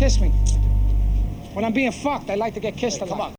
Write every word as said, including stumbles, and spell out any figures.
kiss me. When I'm being fucked, I like to get kissed a lot. Come on.